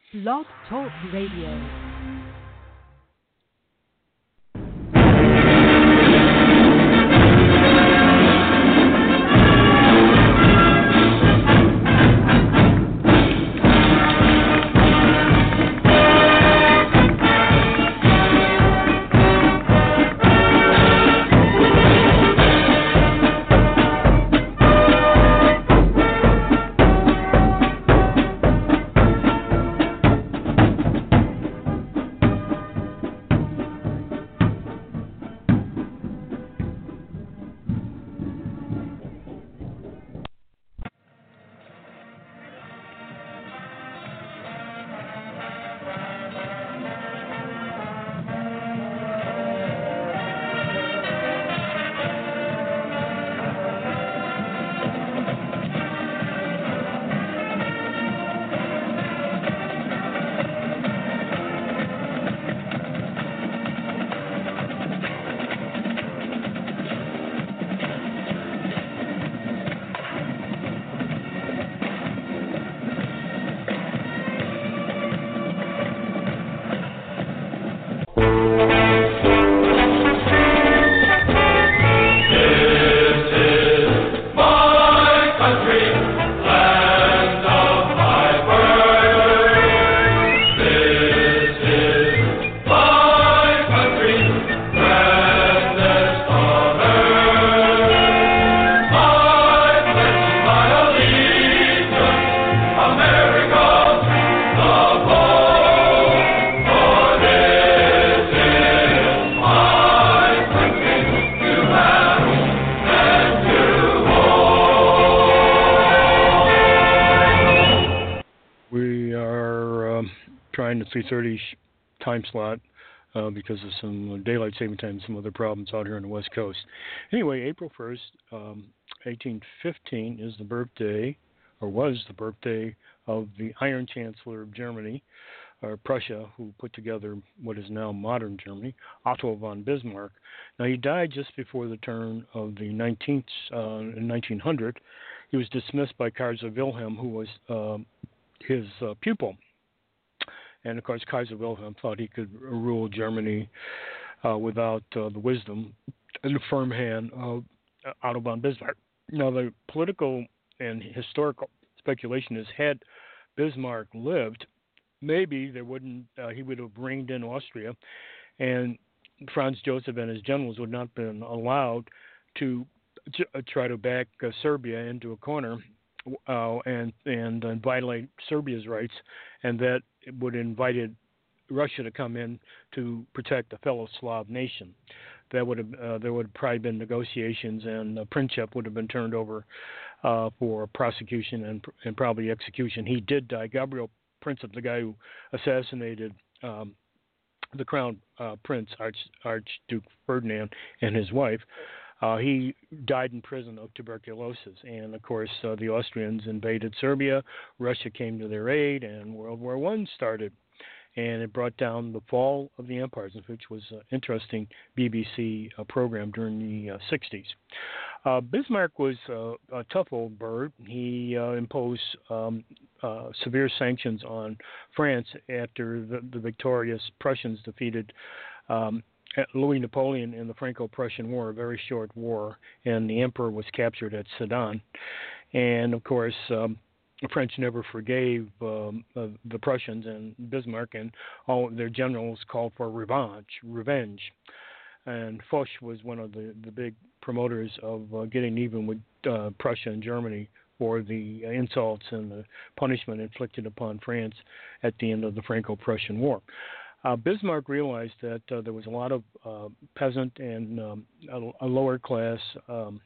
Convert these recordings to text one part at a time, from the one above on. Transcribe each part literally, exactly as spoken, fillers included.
Blog Talk Radio. three thirty time slot uh, because of some daylight saving time and some other problems out here on the West Coast. Anyway, April first, um, eighteen fifteen is the birthday, or was the birthday, of the Iron Chancellor of Germany, or Prussia, who put together what is now modern Germany, Otto von Bismarck. Now, he died just before the turn of the nineteenth, uh, in nineteen hundred. He was dismissed by Kaiser Wilhelm, who was uh, his uh, pupil. And, of course, Kaiser Wilhelm thought he could rule Germany uh, without uh, the wisdom and the firm hand of Otto von Bismarck. Now, the political and historical speculation is, had Bismarck lived, maybe there wouldn't uh, he would have reigned in Austria, and Franz Joseph and his generals would not have been allowed to uh, try to back uh, Serbia into a corner uh, and and uh, violate Serbia's rights, and that would have invited Russia to come in to protect a fellow Slav nation. That would have uh, there would have probably been negotiations, and uh, Princip would have been turned over uh, for prosecution and and probably execution. He did die. Gabriel Princip, the guy who assassinated um, the crown uh, prince, Arch, Archduke Ferdinand, and his wife, uh, he died in prison of tuberculosis. And, of course, uh, the Austrians invaded Serbia. Russia came to their aid, and World War One started. And it brought down the fall of the empires, which was an interesting B B C uh, program during the uh, sixties. Uh, Bismarck was uh, a tough old bird. He uh, imposed um, uh, severe sanctions on France after the, the victorious Prussians defeated um, Louis Napoleon in the Franco-Prussian War, a very short war, and the emperor was captured at Sedan. And, of course, um, the French never forgave um, uh, the Prussians, and Bismarck and all their generals called for revenge. Revenge, and Foch was one of the, the big promoters of uh, getting even with uh, Prussia and Germany for the insults and the punishment inflicted upon France at the end of the Franco-Prussian War. Uh, Bismarck realized that uh, there was a lot of uh, peasant and um, a, a lower class um,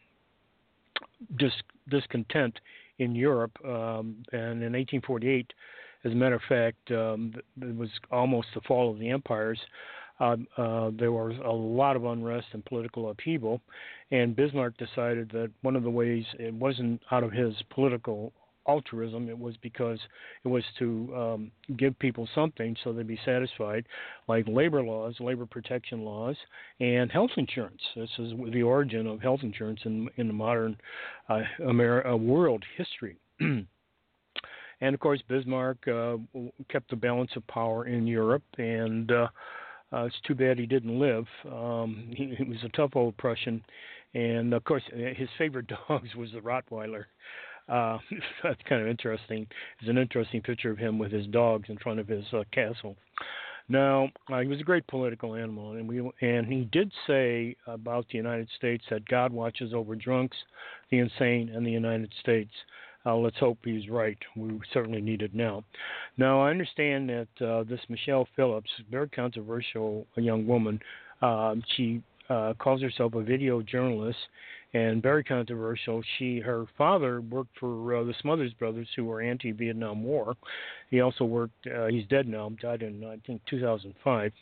dis- discontent in Europe, um, and in eighteen forty-eight, as a matter of fact, um, it was almost the fall of the empires. Uh, uh, there was a lot of unrest and political upheaval, and Bismarck decided that one of the ways, it wasn't out of his political altruism, it was because it was to um, give people something so they'd be satisfied, like labor laws, labor protection laws, and health insurance. This is the origin of health insurance in, in the modern uh, Ameri- uh, world history. And of course, Bismarck uh, kept the balance of power in Europe, and uh, uh, it's too bad he didn't live. Um, he, he was a tough old Prussian, and of course, his favorite dogs was the Rottweiler. Uh, that's kind of interesting. There's an interesting picture of him with his dogs in front of his uh, castle. Now, uh, he was a great political animal, and we and he did say about the United States that God watches over drunks, the insane, and the United States. Uh, let's hope he's right. We certainly need it now. Now, I understand that uh, this Michelle Phillips, very controversial young woman, uh, she uh, calls herself a video journalist, and very controversial. She, her father worked for uh, the Smothers Brothers, who were anti-Vietnam War. He also worked. Uh, he's dead now. Died in I think two thousand five.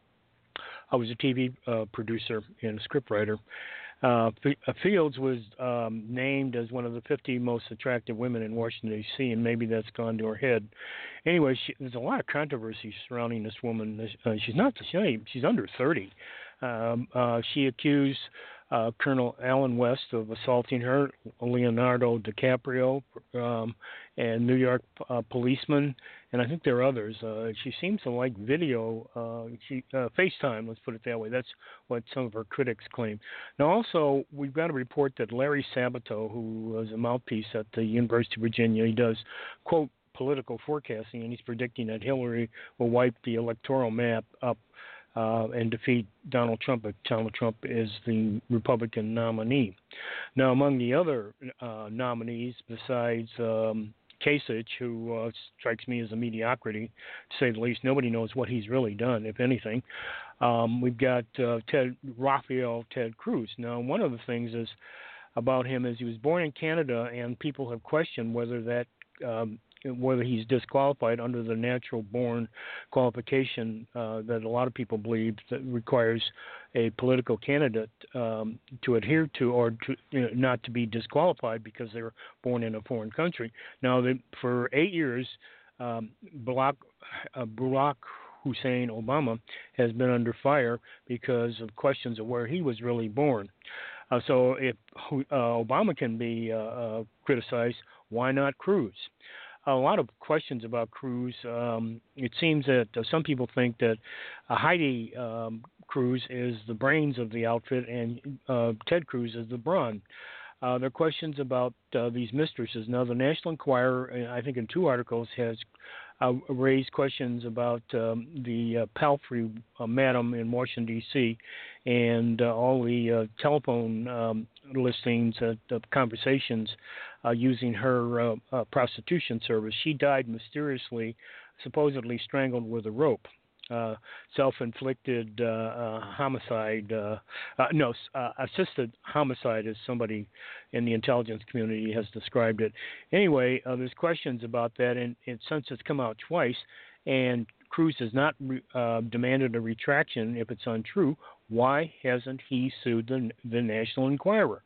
I was a T V uh, producer and a scriptwriter. Uh, Fields was um, named as one of the fifty most attractive women in Washington, D C, and maybe that's gone to her head. Anyway, she, there's a lot of controversy surrounding this woman. Uh, she's not the same. She's under thirty. Um, uh, she accused uh, Colonel Alan West of assaulting her, Leonardo DiCaprio, um, and New York uh, policemen, and I think there are others. Uh, she seems to like video, uh, she, uh, FaceTime, let's put it that way. That's what some of her critics claim. Now, also, we've got a report that Larry Sabato, who was a mouthpiece at the University of Virginia, he does, quote, political forecasting, and he's predicting that Hillary will wipe the electoral map up Uh, and defeat Donald Trump if Donald Trump is the Republican nominee. Now, among the other uh, nominees, besides um, Kasich, who uh, strikes me as a mediocrity, to say the least, nobody knows what he's really done, if anything. Um, we've got uh, Ted Rafael Ted Cruz. Now, one of the things is about him is he was born in Canada, and people have questioned whether that um, whether he's disqualified under the natural-born qualification uh, that a lot of people believe that requires a political candidate um, to adhere to or to, you know, not to be disqualified because they were born in a foreign country. Now, they, for eight years, um, Barack, uh, Barack Hussein Obama has been under fire because of questions of where he was really born. Uh, so if uh, Obama can be uh, uh, criticized, why not Cruz? A lot of questions about Cruz. Um, it seems that uh, some people think that uh, Heidi um, Cruz is the brains of the outfit and uh, Ted Cruz is the brawn. Uh, there are questions about uh, these mistresses. Now, the National Enquirer, I think in two articles, has uh, raised questions about um, the uh, Palfrey uh, madam in Washington, D C, and uh, all the uh, telephone um, listings, uh, of conversations uh, using her uh, uh, prostitution service. She died mysteriously, supposedly strangled with a rope. Uh, self-inflicted uh, uh, homicide, uh, uh, no, uh, assisted homicide, as somebody in the intelligence community has described it. Anyway, uh, there's questions about that, and, and since it's come out twice, and Cruz has not re- uh, demanded a retraction if it's untrue, why hasn't he sued the, the National Enquirer?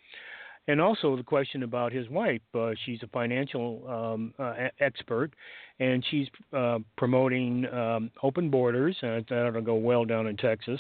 And also the question about his wife. Uh, she's a financial um, uh, expert, and she's uh, promoting um, open borders, and that'll go well down in Texas.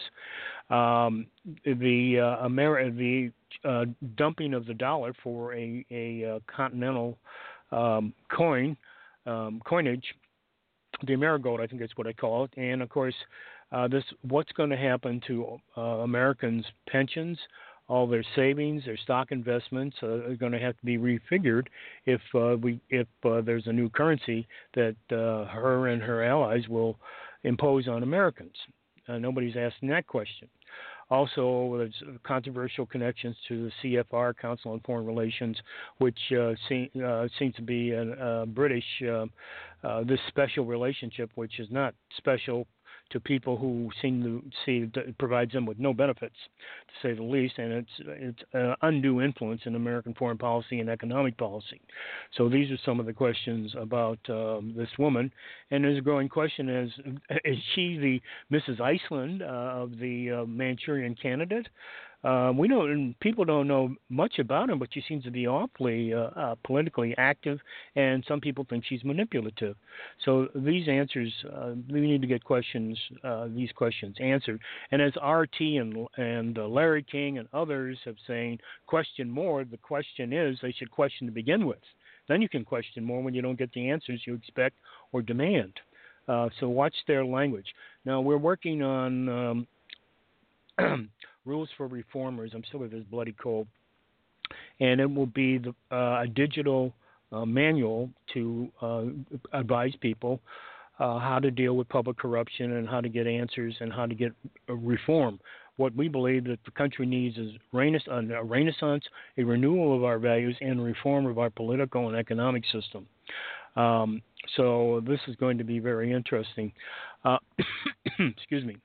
Um, the uh, Amer- the uh, dumping of the dollar for a, a uh, continental um, coin, um, coinage, the Amerigold, I think that's what I call it. And, of course, uh, this what's going to happen to uh, Americans' pensions, all their savings, their stock investments uh, are going to have to be refigured if uh, we if uh, there's a new currency that uh, her and her allies will impose on Americans. Uh, nobody's asking that question. Also, there's controversial connections to the C F R, Council on Foreign Relations, which uh, seem, uh, seems to be a, a British, uh, uh, this special relationship, which is not special to people who seem to see that it provides them with no benefits, to say the least, and it's it's uh, undue influence in American foreign policy and economic policy. So these are some of the questions about um, this woman, and there's a growing question: is is she the Missus Iceland uh, of the uh, Manchurian Candidate? Uh, we don't. People don't know much about him, but she seems to be awfully uh, uh, politically active, and some people think she's manipulative. So these answers, uh, we need to get questions, uh, these questions answered. And as R T and and uh, Larry King and others have saying, question more. The question is, they should question to begin with. Then you can question more when you don't get the answers you expect or demand. Uh, so watch their language. Now we're working on um, rules for reformers. I'm still with this bloody cold, and it will be the, uh, a digital uh, manual to uh, advise people uh, how to deal with public corruption and how to get answers and how to get uh, reform. What we believe that the country needs is a renaissance, a renewal of our values, and reform of our political and economic system. Um, so this is going to be very interesting. Uh, excuse me.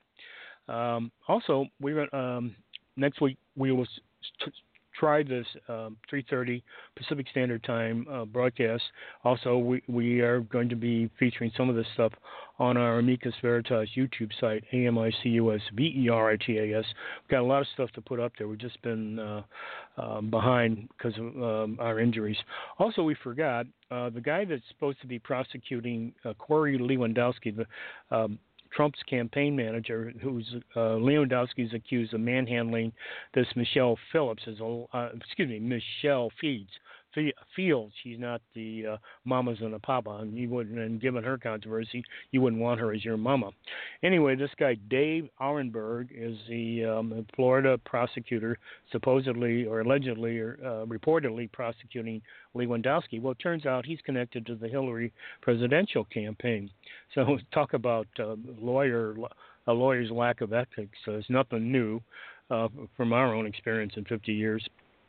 Um, also, we um, next week we will st- try this um, three thirty Pacific Standard Time uh, broadcast. Also, we, we are going to be featuring some of this stuff on our Amicus Veritas YouTube site, A M I C U S V E R I T A S. We've got a lot of stuff to put up there. We've just been uh, uh, behind because of um, our injuries. Also, we forgot uh, the guy that's supposed to be prosecuting uh, Corey Lewandowski, the um, Trump's campaign manager, who's uh, Lewandowski is accused of manhandling this Michelle Phillips, as a, uh, excuse me, Michelle Fields. Fields. She's not the uh, mamas and the papa, and you wouldn't. And given her controversy, you wouldn't want her as your mama. Anyway, this guy Dave Auerenberg is the um, Florida prosecutor, supposedly or allegedly or uh, reportedly prosecuting Lewandowski. Well, it turns out he's connected to the Hillary presidential campaign. So talk about uh, lawyer a lawyer's lack of ethics. So it's nothing new uh, from our own experience in fifty years.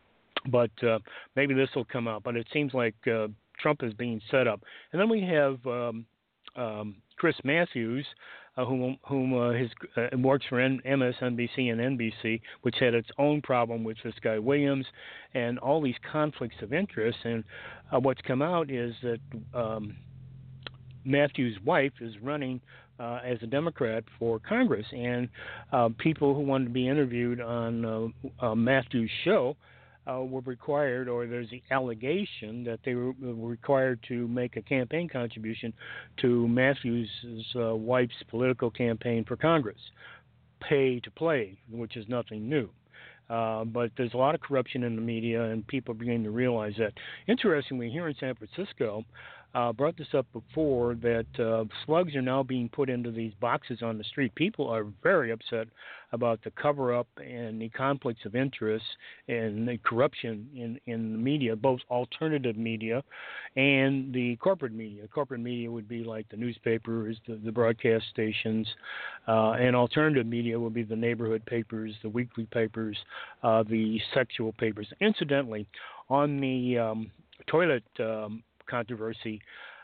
But uh, maybe this will come out. But it seems like uh, Trump is being set up. And then we have um, um, Chris Matthews, uh, whom, whom uh, his, uh, works for M S N B C and N B C, which had its own problem with this guy Williams and all these conflicts of interest. And uh, what's come out is that um, Matthews' wife is running uh, as a Democrat for Congress. And uh, people who wanted to be interviewed on uh, uh, Matthews' show Uh, were required, or there's the allegation that they were, were required to make a campaign contribution to Matthews' uh, wife's political campaign for Congress, pay to play, which is nothing new. Uh, but there's a lot of corruption in the media, and people are beginning to realize that. Interestingly, here in San Francisco, uh, brought this up before, that uh, slugs are now being put into these boxes on the street. People are very upset about the cover-up and the conflicts of interest and the corruption in, in the media, both alternative media and the corporate media. Corporate media would be like the newspapers, the, the broadcast stations, uh, and alternative media would be the neighborhood papers, the weekly papers, uh, the sexual papers. Incidentally, on the um, toilet um, controversy,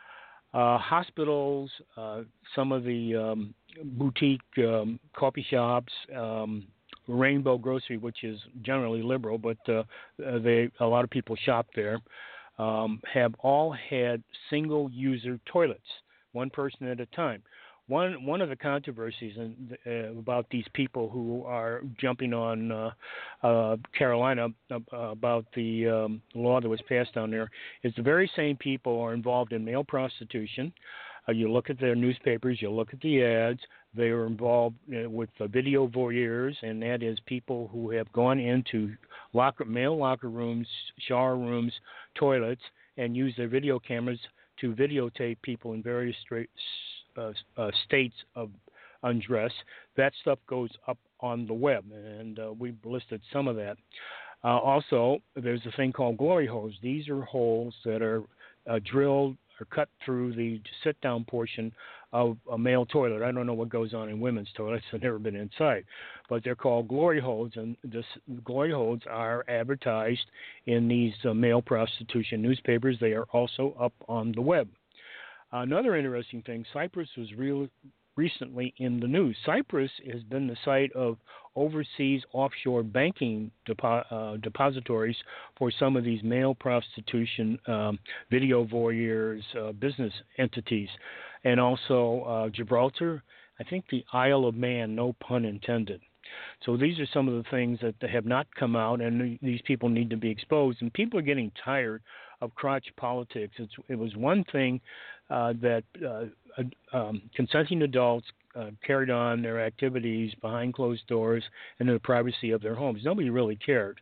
uh, hospitals, uh, some of the um, boutique um, coffee shops, um, Rainbow Grocery, which is generally liberal, but uh, they a lot of people shop there, um, have all had single-user toilets, one person at a time. One one of the controversies in, uh, about these people who are jumping on uh, uh, Carolina uh, about the um, law that was passed down there is the very same people are involved in male prostitution. Uh, you look at their newspapers, you look at the ads. They are involved uh, with the video voyeurs, and that is people who have gone into locker, male locker rooms, shower rooms, toilets, and use their video cameras to videotape people in various straight, uh, uh, states of undress. That stuff goes up on the web, and uh, we've listed some of that. Uh, also, there's a thing called glory holes. These are holes that are uh, drilled or cut through the sit-down portion of a male toilet. I don't know what goes on in women's toilets. I've never been inside. But they're called glory holes, and this glory holes are advertised in these uh, male prostitution newspapers. They are also up on the web. Another interesting thing, Cyprus was real, recently in the news. Cyprus has been the site of overseas offshore banking depo- uh, depositories for some of these male prostitution, um, video voyeurs, uh, business entities. And also uh, Gibraltar, I think the Isle of Man, no pun intended. So these are some of the things that have not come out, and these people need to be exposed. And people are getting tired of crotch politics. It's, it was one thing uh, that uh, um, consenting adults uh, carried on their activities behind closed doors and in the privacy of their homes. Nobody really cared.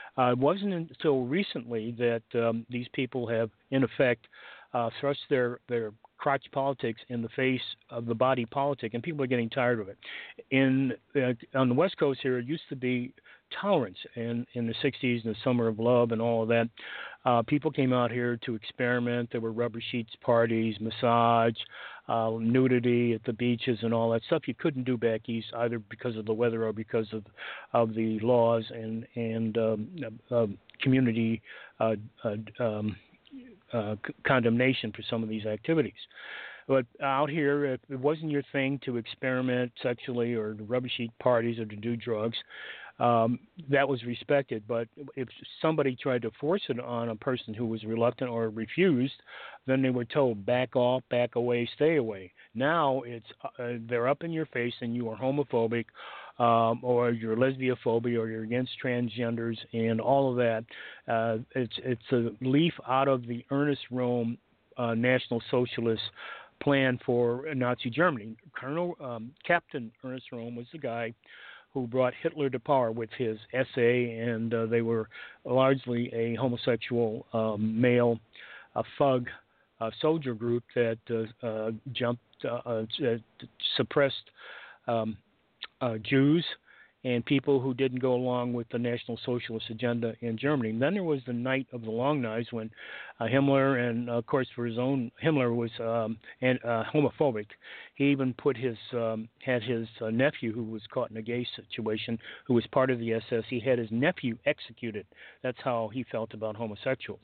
Uh, it wasn't until recently that um, these people have, in effect, uh, thrust their, their crotch politics in the face of the body politic, and people are getting tired of it. In uh, on the West Coast here, it used to be tolerance, and in the sixties and the summer of love and all of that, uh, people came out here to experiment. There were rubber sheets parties, massage, uh, nudity at the beaches, and all that stuff you couldn't do back east either because of the weather or because of of the laws and and um, uh, community uh, uh, um, uh, c- condemnation for some of these activities. But out here, if it wasn't your thing to experiment sexually or to rubber sheet parties or to do drugs, um, that was respected. But if somebody tried to force it on a person who was reluctant or refused, then they were told, back off, back away, stay away. Now it's uh, they're up in your face and you are homophobic, um, or you're lesbiophobic, or you're against transgenders and all of that. Uh, it's it's a leaf out of the Ernest Röhm uh, National Socialist plan for Nazi Germany. Colonel um, Captain Ernest Röhm was the guy who brought Hitler to power with his S A, and uh, they were largely a homosexual um, male a thug uh, soldier group that uh, uh, jumped, uh, uh, suppressed um, uh, Jews and people who didn't go along with the National Socialist agenda in Germany. And then there was the Night of the Long Knives when uh, Himmler, and uh, of course for his own, Himmler was um, and, uh, homophobic. He even put his, um, had his uh, nephew who was caught in a gay situation, who was part of the S S, he had his nephew executed. That's how he felt about homosexuals.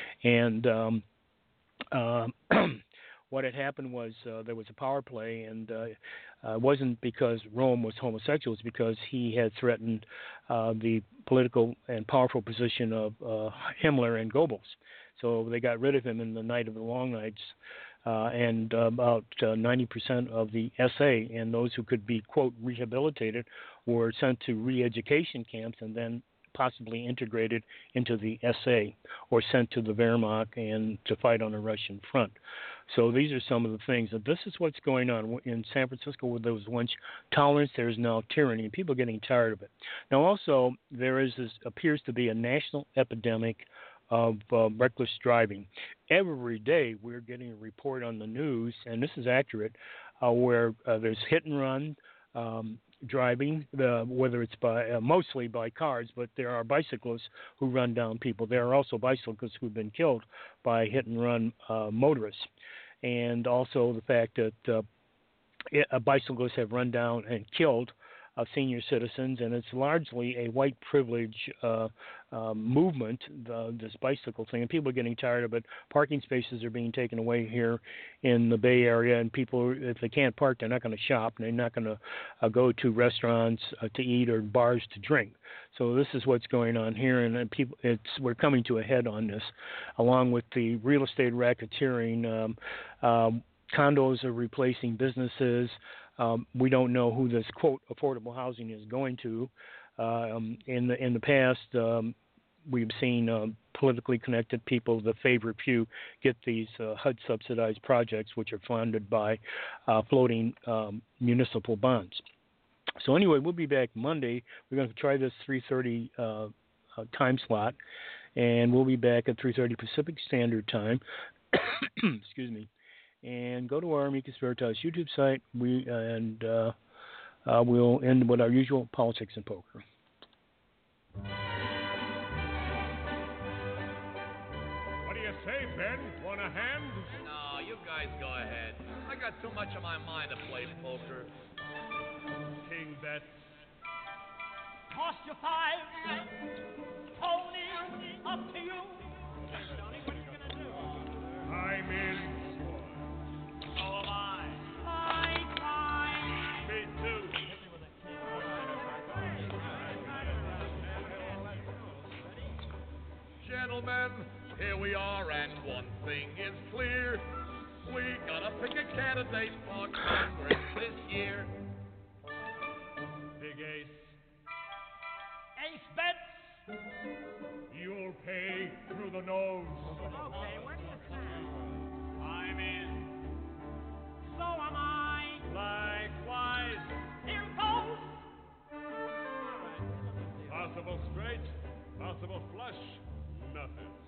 And um, uh, what had happened was uh, there was a power play, and uh, uh, it wasn't because Röhm was homosexual, it's because he had threatened uh, the political and powerful position of uh, Himmler and Goebbels. So they got rid of him in the Night of the Long Nights, uh, and uh, about uh, ninety percent of the S A and those who could be, quote, rehabilitated were sent to re-education camps and then possibly integrated into the S A or sent to the Wehrmacht and to fight on the Russian front. So these are some of the things. That this is what's going on in San Francisco, where there was once tolerance, there is now tyranny, and people are getting tired of it. Now, also, there is this appears to be a national epidemic of uh, reckless driving. Every day, we're getting a report on the news, and this is accurate, uh, where uh, there's hit and run. Um, driving, the, whether it's by uh, mostly by cars, but there are bicyclists who run down people. There are also bicyclists who've been killed by hit and run uh, motorists, and also the fact that uh, uh, bicyclists have run down and killed uh, senior citizens, and it's largely a white privilege uh, uh, movement, the, this bicycle thing, and people are getting tired of it. Parking spaces are being taken away here in the Bay Area, and people, if they can't park, they're not going to shop, and they're not going to uh, go to restaurants uh, to eat or bars to drink. So this is what's going on here, and uh, people, it's we're coming to a head on this, along with the real estate racketeering. Um, um, condos are replacing businesses. Um, we don't know who this, quote, affordable housing is going to. Um, in the in the past, um, we've seen uh, politically connected people, the favorite few, get these uh, H U D subsidized projects, which are funded by uh, floating um, municipal bonds. So anyway, we'll be back Monday. We're going to try this three thirty uh, uh, time slot, and we'll be back at three thirty Pacific Standard Time. Excuse me. And go to our Amicus Veritas YouTube site. We and uh, uh, we'll end with our usual politics and poker. What do you say, Ben? Want a hand? No, you guys go ahead. I got too much on my mind to play poker. King bets. Toss your five. Tony, up to you. Tony, what are you gonna do? I'm in. So am I. Fine, fine. Me too. Gentlemen, here we are, and one thing is clear. We gotta pick a candidate for Congress this year. Big Ace. Ace bets. You'll pay through the nose. Okay, where do you stand? I'm in. So am I. Likewise. Here goes. Possible straight, possible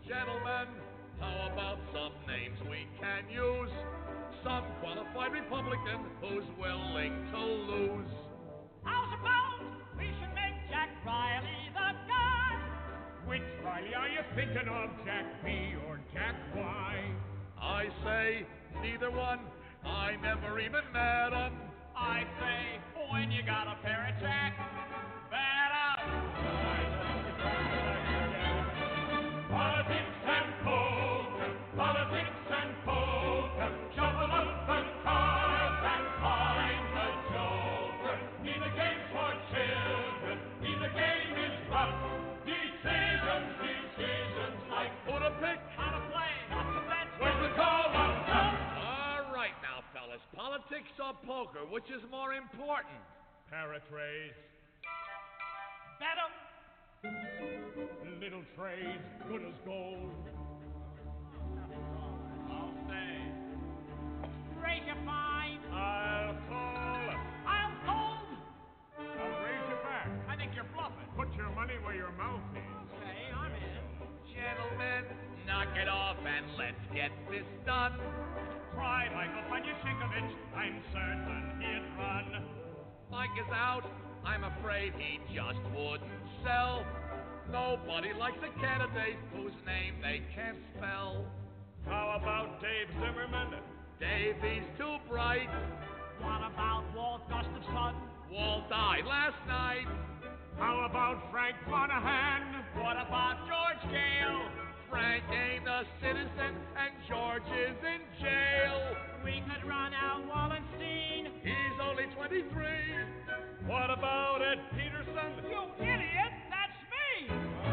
Gentlemen, how about some names we can use? Some qualified Republican who's willing to lose. How's about we should make Jack Riley the guy? Which Riley are you thinking of, Jack B or Jack Y? I say neither one. I never even met 'em. I say, when you got a pair of Jack, better. Politics and poker, politics and poker, shuffle up the cards and find the joker. Neither game's for children, neither game is rough. Decisions, decisions like Who to pick? How to play, not to bet. when to call up. All right now, fellas. Politics or poker, which is more important? Paratrays, Bet 'em. little trays, good as gold. I'll say. Raise your fine. I'll call. I'll hold. I'll raise you back. I think you're bluffing. Put your money where your mouth is. Okay, I'm in. Gentlemen, knock it off and let's get this done. Try Michael Panyashikovich. I'm certain he'd run. Mike is out. I'm afraid he just wouldn't sell. Nobody likes a candidate whose name they can't spell. How about Dave Zimmerman? Davey's too bright. What about Walt Gustafson? Walt died last night. How about Frank Monahan? What about George Gale? Frank ain't a citizen and George is in jail. We could run out Wallenstein. He's only twenty-three. What about Ed Peterson? You idiot! That's me!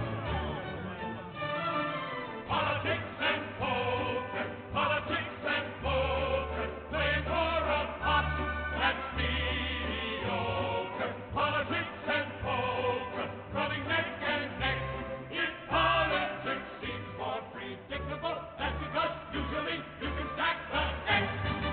Politics and poker, politics and poker, playing for a pot that's mediocre. Politics and poker, running neck and neck. If politics seems more predictable, that's because usually you can stack the deck.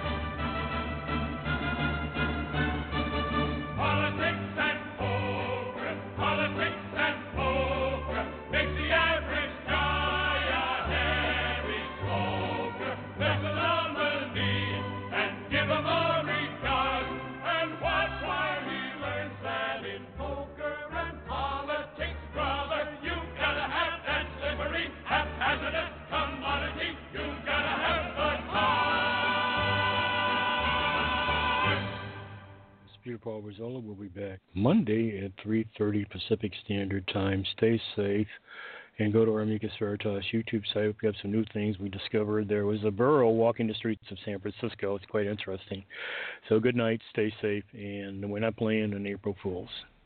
Politics and poker, politics and poker, makes the average guy a heavy smoker. There's a nominee and give him a regard, and watch while he learns that in poker and politics, brother, you gotta have that slippery, haphazardous commodity. You gotta have the card. This is Peter Paul Rizzola. We'll be back Monday at three thirty Pacific Standard Time. Stay safe and go to our Amicus Veritas YouTube site. We have some new things we discovered. There was a burro walking the streets of San Francisco. It's quite interesting. So good night, stay safe, and we're not playing on April Fools.